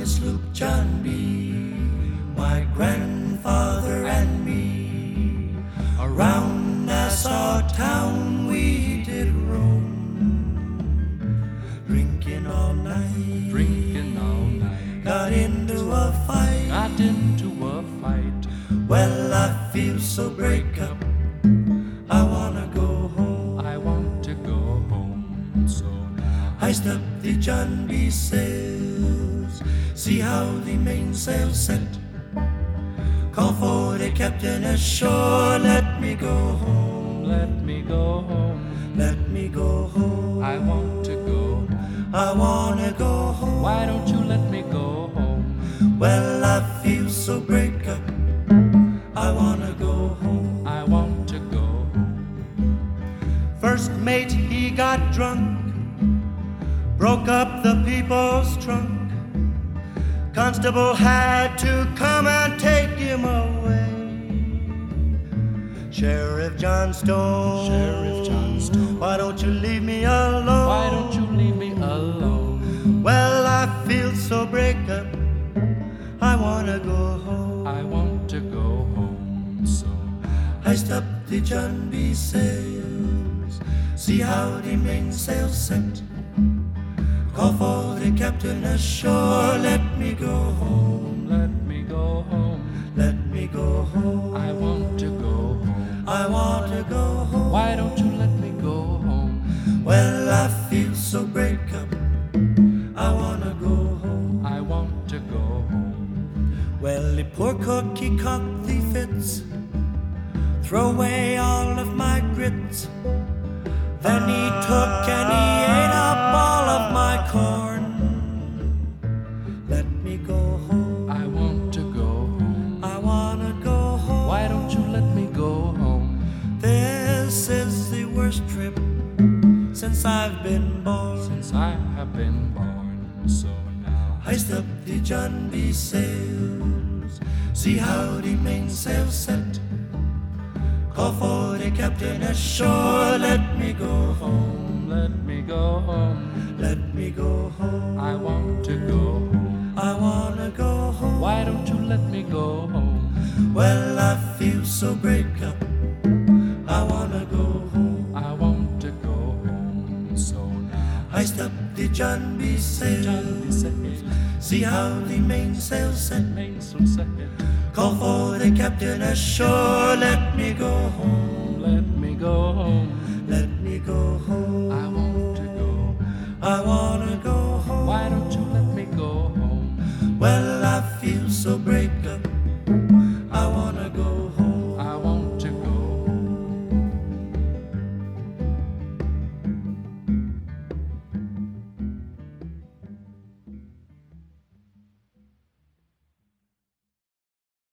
the sloop John B. My grandfather and me, around Nassau town we did roam, drinking all night, got into a fight, Well, I feel so break up, I wanna go home, So Iced up the John B. sails, see how the mainsail set. Call for the captain ashore, let me go home, let me go home. let me go home. I want to go home. I wanna go home. Why don't you let me go home? Well, I feel so break up, I wanna go home. I want to go home. First mate, he got drunk, broke up the people's trunk. Constable had to come and take him away. Sheriff John Stone, why don't you leave me alone? Why don't you leave me alone? Well, I feel so break up, I wanna go home. I want to go home. So Iced up the John B. sails, see how the mainsail set. Call for the captain ashore, let me go home, let me go home. let me go home. I want to go home. I want to go home. Why don't you let me go home? Well, I feel so break up, I wanna go home. I want to go home. Well, the poor cook, he caught the fits, throw away all of my grits. Then he took and he ate up all of my corn. Let me go home, I want to go home. I wanna go home. Why don't you let me go home? This is the worst trip since I've been born. Since I have been born. So now Iced up the John B. sails, see how the mainsail set. Call for the captain ashore, let me go home, let me go home. let me go home. I want to go home. I wanna go home. Why don't you let me go home? Well, I feel so break up, I wanna go home. I want to go home. So now Iced up the John B. sails, see how the mainsail set. mainsail set. Call for the captain ashore, let me go home, Let me go home. let me go home. I want to go home. I wanna go home. Why don't you let me go home? Well, I feel so break up,